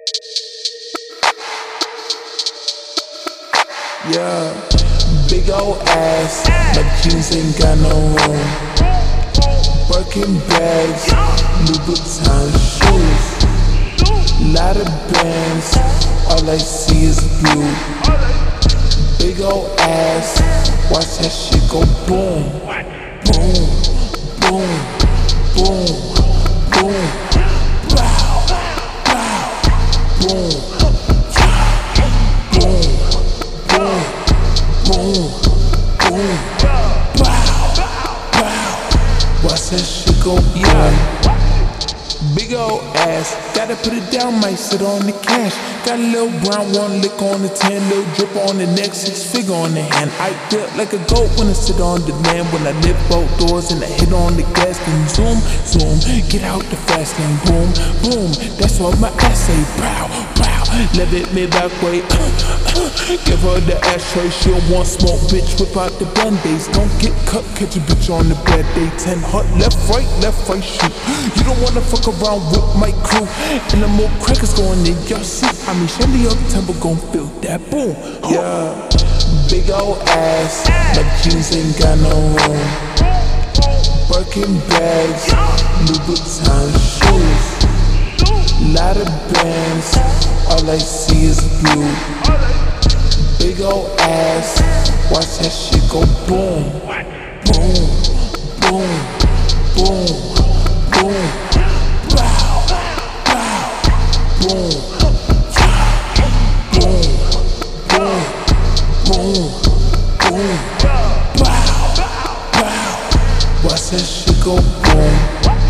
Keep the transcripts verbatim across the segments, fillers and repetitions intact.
Yeah, big ol' ass, my jeans ain't got no room. Birkin bags, Louboutin shoes, lot of bands, all I see is blue. Big ol' ass, watch that shit go boom, boom, boom, boom, boom, wow, wow, boom. Boom, boom, pow, pow. Watch that shit go, yeah. Big ol' ass, gotta put it down, might sit on the cash. Got a little brown, one lick on the tan, little drip on the neck, six figure on the hand. I feel like a goat when I sit on the land. When I lift both doors and I hit on the gas, then zoom, zoom, get out the fast lane, boom, boom. That's what my ass say, pow, pow. Let it me back way, uh, uh, give her the ashtray, she'll want smoke, bitch, whip out the band-aids. Don't get cut, catch a bitch on the bad day. Ten hot, left, right, left, right, shoot. You don't wanna fuck around with my crew. And the more crackers going in your seat, I mean, Shelly up temple gon' feel that boom. Yeah, big ol' ass, my jeans ain't got no room. Birkin bags, Louboutin shoes, lot of bands, all I see is blue. Big ol' ass, watch that shit go boom, boom, boom, boom, boom, wow, wow, boom, boom, boom, boom, boom, wow, wow, watch that shit go boom.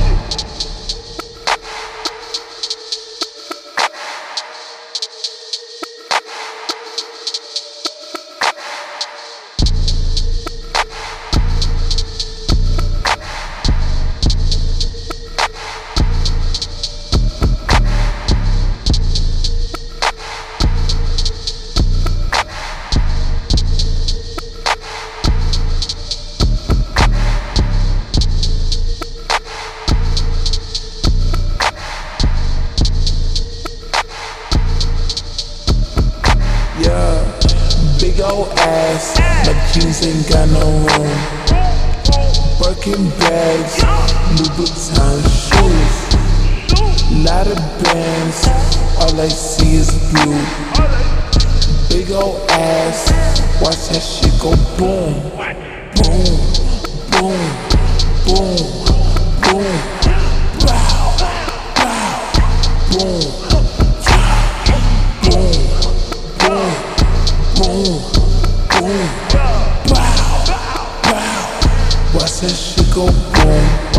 Yeah, big ol' ass, my jeans ain't got no room. Birkin bags, Louboutin shoes, lot of bands, all I see is blue. Big ol' ass, watch that shit go boom, boom, boom, boom, boom, wow, wow, boom. Boom, boom, pow, pow. Watch that shit go boom.